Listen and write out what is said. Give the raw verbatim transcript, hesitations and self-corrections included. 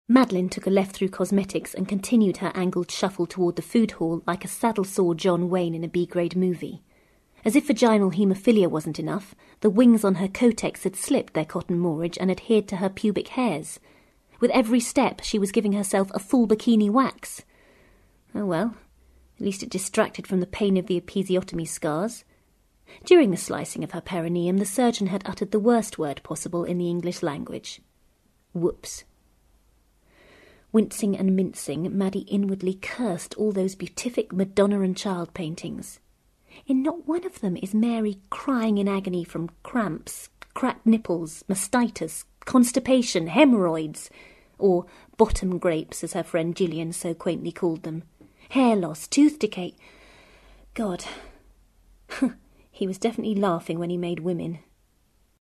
Madeline took a left through cosmetics and continued her angled shuffle toward the food hall like a saddle-sore John Wayne in a B-grade movie. As if vaginal haemophilia wasn't enough, the wings on her Kotex had slipped their cotton moorage and adhered to her pubic hairs. With every step, she was giving herself a full bikini wax. Oh well, at least it distracted from the pain of the episiotomy scars. During the slicing of her perineum, the surgeon had uttered the worst word possible in the English language. Whoops. Wincing and mincing, Maddie inwardly cursed all those beatific Madonna and child paintings. In not one of them is Mary crying in agony from cramps, cracked nipples, mastitis, constipation, hemorrhoids, or bottom grapes, as her friend Gillian so quaintly called them, hair loss, tooth decay. God, he was definitely laughing when he made women.